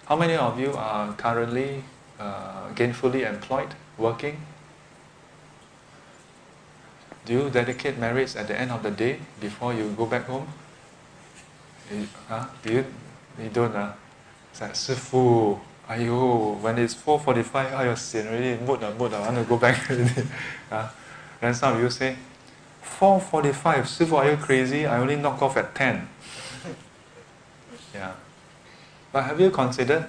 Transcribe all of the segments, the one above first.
How many of you are currently gainfully employed, working? Do you dedicate merits at the end of the day before you go back home? You don't? It's like, 师父, !aiyo! When it's 4:45, !aiyo! Sian already, mood, I want to go back already. Then some of you say, 4:45, 师父, are you crazy? I only knock off at 10. Yeah. But have you considered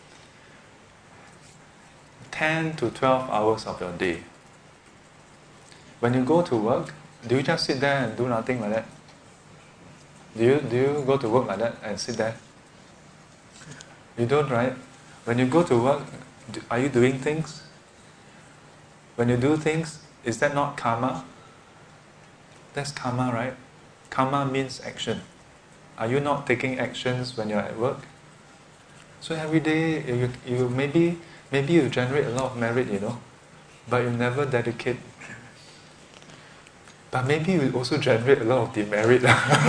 10 to 12 hours of your day? When you go to work, do you just sit there and do nothing like that? Do you go to work like that and sit there? You don't, right? When you go to work, are you doing things? When you do things, is that not karma? That's karma, right? Karma means action. Are you not taking actions when you're at work? So every day, you maybe you generate a lot of merit, but you never dedicate. But maybe you also generate a lot of demerit.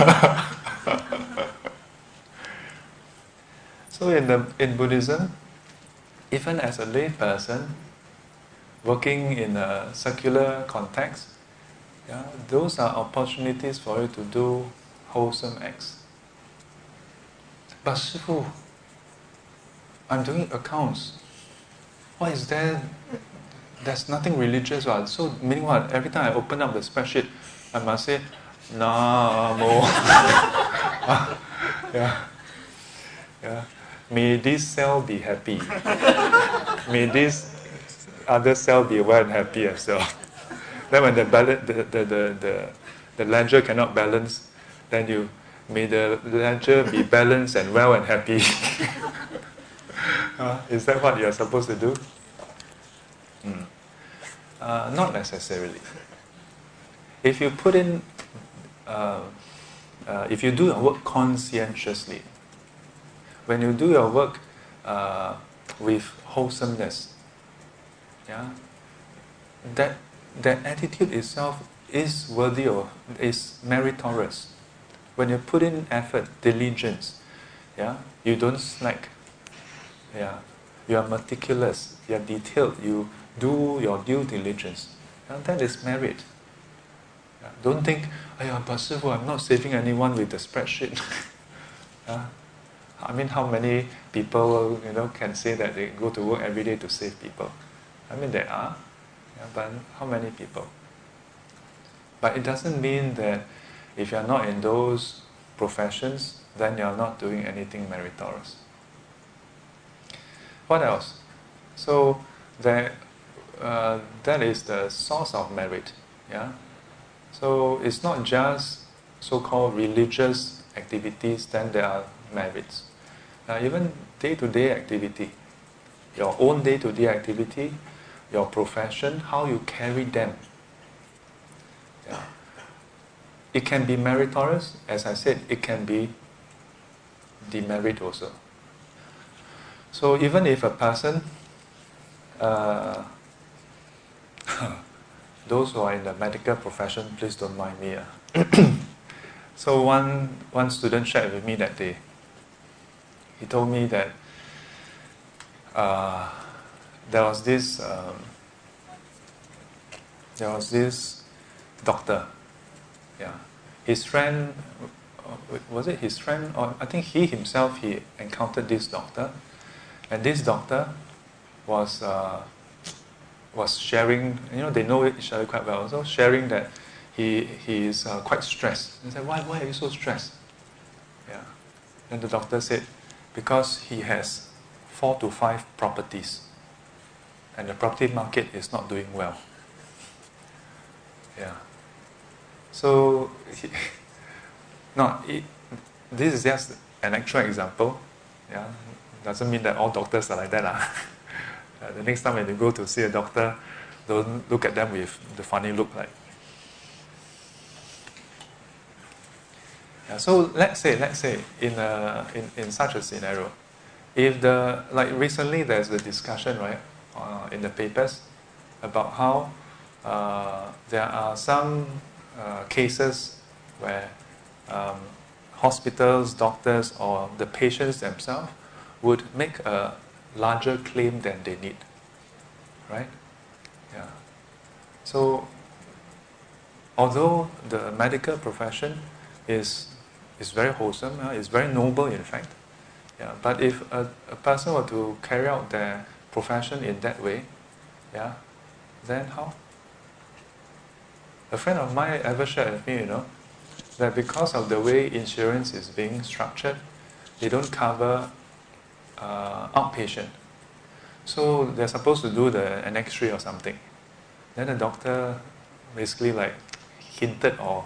So in Buddhism, even as a lay person, working in a secular context, those are opportunities for you to do wholesome acts. But 师父, I'm doing accounts. What is there? There's nothing religious, right? So meaning what? Every time I open up the spreadsheet, I must say, Namo. Yeah. May this cell be happy. May this other cell be well and happy as well. Then when the ledger cannot balance, then may the ledger be balanced and well and happy. Is that what you're supposed to do? Not necessarily. If you put in, if you do your work conscientiously, when you do your work with wholesomeness, that attitude itself is worthy of, is meritorious. When you put in effort, diligence, you don't slack. You are meticulous, you are detailed, you do your due diligence. That is merit. Don't think, but 师父, I'm not saving anyone with the spreadsheet. I mean, how many people can say that they go to work every day to save people? I mean, there are, but how many people? But it doesn't mean that if you're not in those professions, then you're not doing anything meritorious. What else? So that is the source of merit. So it's not just so-called religious activities, then there are merits. Even day-to-day activity, your own day-to-day activity, your profession, how you carry them. It can be meritorious, as I said, it can be demerit also. So even if a person, those who are in the medical profession, please don't mind me. So one student shared with me that day. He told me that there was this doctor. His friend, was it his friend, or I think he himself, he encountered this doctor, and this doctor was sharing. They know each other quite well. So sharing that he is quite stressed. He said, "Why are you so stressed?" Then the doctor said, "Because he has 4 to 5 properties, and the property market is not doing well." So, this is just an actual example. Doesn't mean that all doctors are like that. The next time when you go to see a doctor, don't look at them with the funny look like. So let's say in such a scenario, if recently there's a discussion, right, in the papers about how there are some cases where hospitals, doctors, or the patients themselves would make a larger claim than they need, right? Yeah. So, although the medical profession is very wholesome, is very noble in fact, yeah, but if a person were to carry out their profession in that way, yeah, then how? A friend of mine ever shared with me, that because of the way insurance is being structured, they don't cover outpatient. So they're supposed to do an X-ray or something. Then the doctor basically hinted or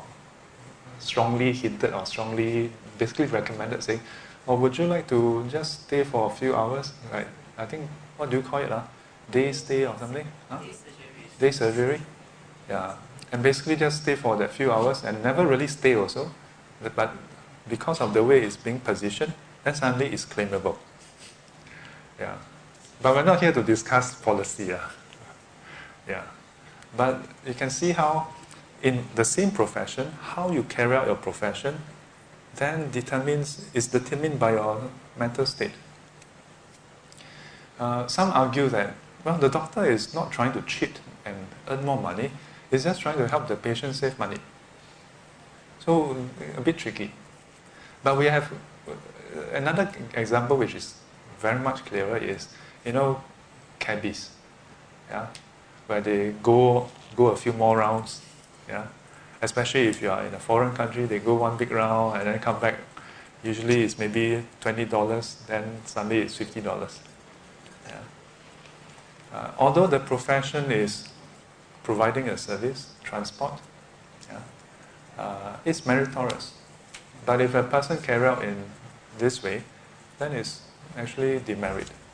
strongly basically recommended, saying, "Oh, would you like to just stay for a few hours? Like, I think, what do you call it? Day stay or something? Huh? Day surgery? Yeah. And basically just stay for that few hours and never really stay also. But because of the way it's being positioned, then suddenly it's claimable. Yeah. But we're not here to discuss policy. Yeah. But you can see how in the same profession, how you carry out your profession then is determined by your mental state. Some argue that, well, the doctor is not trying to cheat and earn more money, he's just trying to help the patient save money. So, a bit tricky. But we have another example which is very much clearer is, cabbies, yeah, where they go a few more rounds, yeah. Especially if you are in a foreign country, they go one big round and then come back. Usually it's maybe $20, then suddenly it's $50. Yeah. Although the profession is providing a service, transport, yeah, it's meritorious. But if a person carry out in this way, then it's actually demerit.